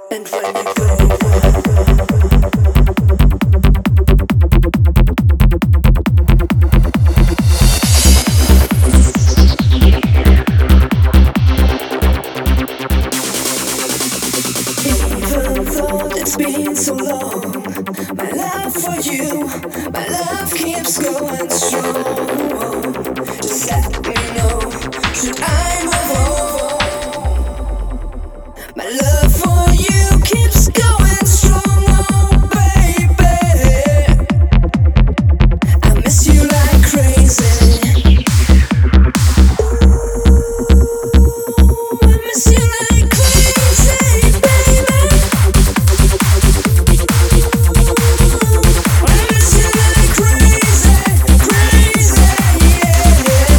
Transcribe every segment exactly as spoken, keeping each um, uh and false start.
And when you go, even though it's been so long, my love for you, my love keeps going strong. Just let me know, should I move on? My love for you keeps going strong, oh baby. I miss you like crazy. Ooh, I miss you like crazy, baby. I miss you like crazy, crazy, yeah.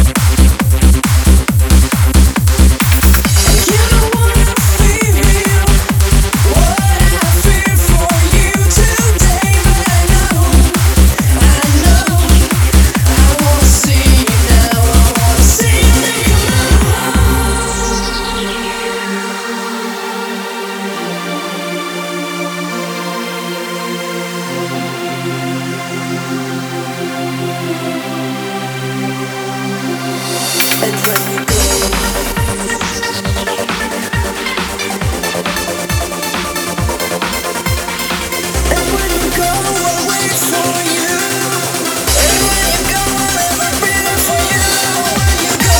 And you don't wanna feel what I feel for you today, but I know, I know, I wanna see you now, I wanna see you now, and when you go, and when you go, I'll wait for you. And when you go, I'll ever be there for you. When you go,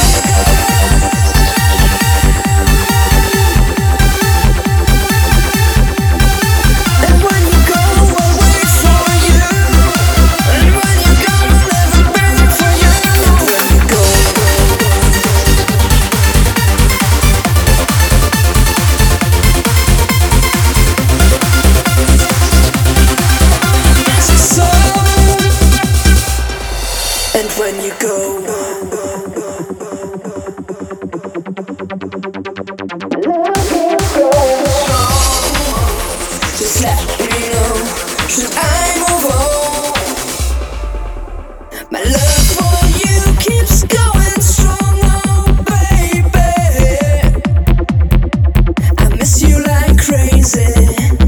and when you go, I'll wait for you. And when you go, I'll ever be there for you. When you go, it's a song. And when you go, just let me know, should I move on? My love for you keeps going strong, oh baby. I miss you like crazy.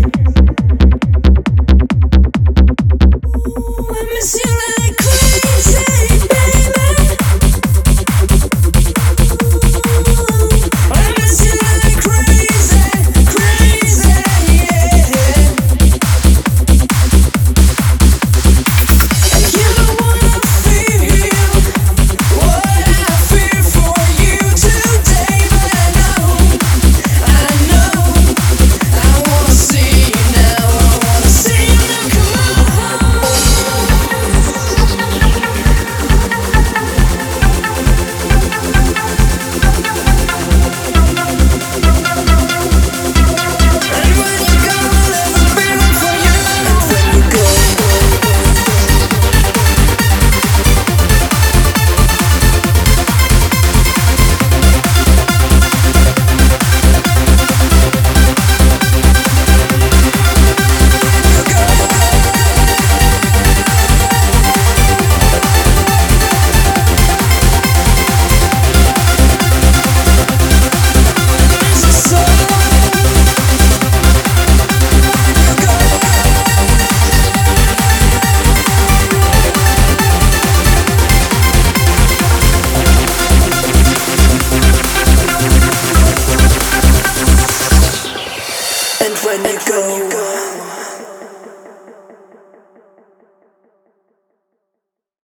Ooh, I miss you like crazy, baby. Ooh, I miss you like crazy, crazy, yeah. And you don't wanna feel what I feel for you today, but I know, I know, I wanna see you now, I wanna see you now, come on. And when you go, I'll ever be there for you. And when you go, it's a song. And when you go,